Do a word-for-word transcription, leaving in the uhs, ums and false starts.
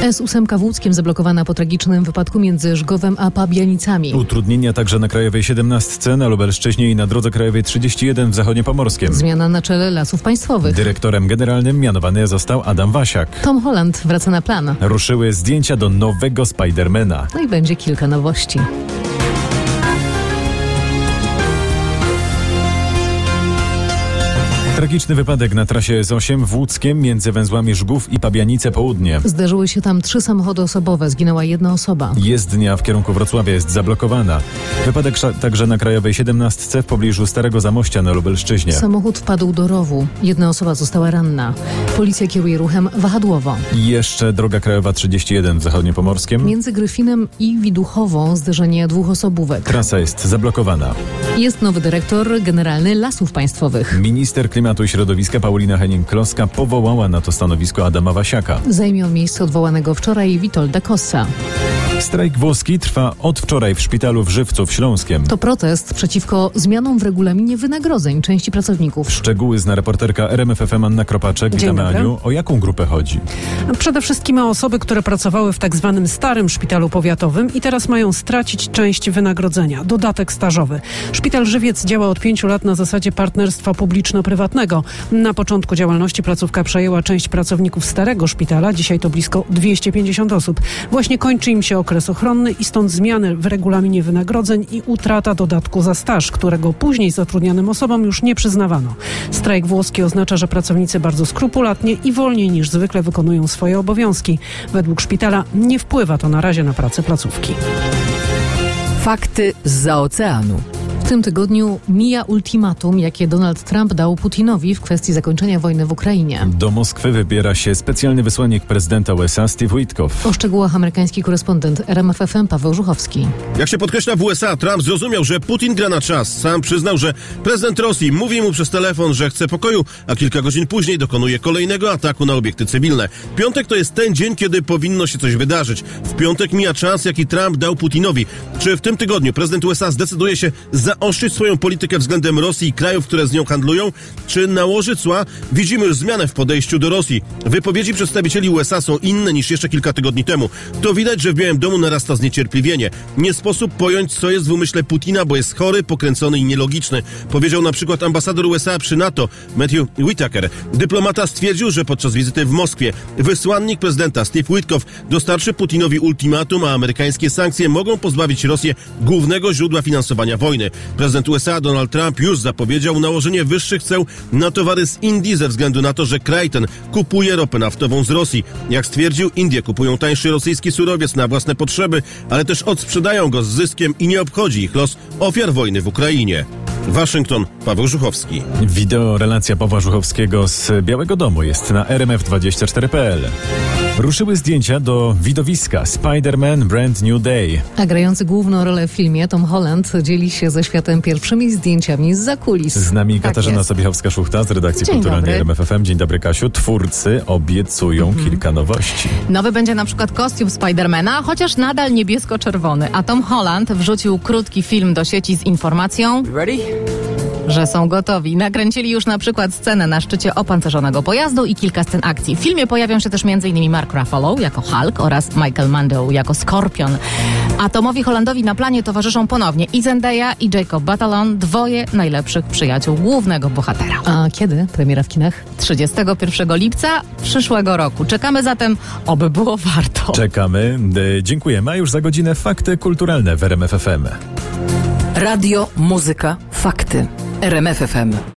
S osiem w Łódzkiem zablokowana po tragicznym wypadku między Żgowem a Pabianicami. Utrudnienia także na Krajowej siedemnastce, na Lubelszczyźnie i na drodze krajowej trzydzieści jeden w Zachodniopomorskiem. Zmiana na czele Lasów Państwowych. Dyrektorem generalnym mianowany został Adam Wasiak. Tom Holland wraca na plan. Ruszyły zdjęcia do nowego Spidermana. No i będzie kilka nowości. Tragiczny wypadek na trasie S osiem w Łódzkiem między węzłami Żgów i Pabianice Południe. Zderzyły się tam trzy samochody osobowe, zginęła jedna osoba. Jezdnia w kierunku Wrocławia jest zablokowana. Wypadek także na Krajowej siedemnastce w pobliżu Starego Zamościa na Lubelszczyźnie. Samochód wpadł do rowu. Jedna osoba została ranna. Policja kieruje ruchem wahadłowo. I jeszcze droga krajowa trzydzieści jeden w Zachodniopomorskiem. Między Gryfinem i Widuchową zderzenie dwóch osobówek. Trasa jest zablokowana. Jest nowy dyrektor generalny Lasów Państwowych. Minister Klimatu i Środowiska Paulina Henning-Kloska powołała na to stanowisko Adama Wasiaka. Zajmie on miejsce odwołanego wczoraj Witolda Kossa. Strajk włoski trwa od wczoraj w szpitalu w Żywcu w Śląskiem. To protest przeciwko zmianom w regulaminie wynagrodzeń części pracowników. Szczegóły zna reporterka R M F F M Anna Kropaczek. Dzień Witamy, dobry. Aniu. O jaką grupę chodzi? Przede wszystkim o osoby, które pracowały w tak zwanym starym szpitalu powiatowym i teraz mają stracić część wynagrodzenia, dodatek stażowy. Szpital Żywiec działa od pięciu lat na zasadzie partnerstwa publiczno-prywatnego. Na początku działalności placówka przejęła część pracowników starego szpitala, dzisiaj to blisko dwieście pięćdziesiąt osób. Właśnie kończy im się okres ochronny i stąd zmiany w regulaminie wynagrodzeń i utrata dodatku za staż, którego później zatrudnianym osobom już nie przyznawano. Strajk włoski oznacza, że pracownicy bardzo skrupulatnie i wolniej niż zwykle wykonują swoje obowiązki. Według szpitala nie wpływa to na razie na pracę placówki. Fakty zza oceanu. W tym tygodniu mija ultimatum, jakie Donald Trump dał Putinowi w kwestii zakończenia wojny w Ukrainie. Do Moskwy wybiera się specjalny wysłannik prezydenta U S A Steve Witkoff. O szczegółach amerykański korespondent R M F F M Paweł Żuchowski. Jak się podkreśla w U S A, Trump zrozumiał, że Putin gra na czas. Sam przyznał, że prezydent Rosji mówi mu przez telefon, że chce pokoju, a kilka godzin później dokonuje kolejnego ataku na obiekty cywilne. Piątek to jest ten dzień, kiedy powinno się coś wydarzyć. W piątek mija czas, jaki Trump dał Putinowi. Czy w tym tygodniu prezydent U S A zdecyduje się zaostrzyć swoją politykę względem Rosji i krajów, które z nią handlują? Czy nałoży cła? Widzimy już zmianę w podejściu do Rosji. Wypowiedzi przedstawicieli U S A są inne niż jeszcze kilka tygodni temu. To widać, że w Białym Domu narasta zniecierpliwienie. Nie sposób pojąć, co jest w umyśle Putina, bo jest chory, pokręcony i nielogiczny. Powiedział na przykład ambasador U S A przy NATO, Matthew Whitaker. Dyplomata stwierdził, że podczas wizyty w Moskwie wysłannik prezydenta Steve Witkoff dostarczy Putinowi ultimatum, a amerykańskie sankcje mogą pozbawić Rosję głównego źródła finansowania wojny. Prezydent U S A Donald Trump już zapowiedział nałożenie wyższych ceł na towary z Indii ze względu na to, że kraj ten kupuje ropę naftową z Rosji. Jak stwierdził, Indie kupują tańszy rosyjski surowiec na własne potrzeby, ale też odsprzedają go z zyskiem i nie obchodzi ich los ofiar wojny w Ukrainie. Waszyngton, Paweł Żuchowski. Wideo relacja Pawła Żuchowskiego z Białego Domu jest na R M F dwadzieścia cztery kropka p l. Ruszyły zdjęcia do widowiska Spider-Man Brand New Day. A grający główną rolę w filmie Tom Holland dzieli się ze światem pierwszymi zdjęciami zza kulis. Z nami Tak Katarzyna jest. Sobiechowska-Szuchta z redakcji Dzień kulturalnej dobry. R M F F M. Dzień dobry, Kasiu. Twórcy obiecują Mhm. kilka nowości. Nowy będzie na przykład kostium Spidermana, chociaż nadal niebiesko-czerwony. A Tom Holland wrzucił krótki film do sieci z informacją, że są gotowi. Nakręcili już na przykład scenę na szczycie opancerzonego pojazdu i kilka scen akcji. W filmie pojawią się też m.in. Mark Ruffalo jako Hulk oraz Michael Mando jako Skorpion. A Tomowi Hollandowi na planie towarzyszą ponownie i Zendaya, i Jacob Batalon, dwoje najlepszych przyjaciół głównego bohatera. A kiedy premiera w kinach? trzydziestego pierwszego lipca przyszłego roku. Czekamy zatem, oby było warto. Czekamy. E, dziękujemy. A już za godzinę fakty kulturalne w R M F F M. Radio, muzyka, fakty. R M F F M.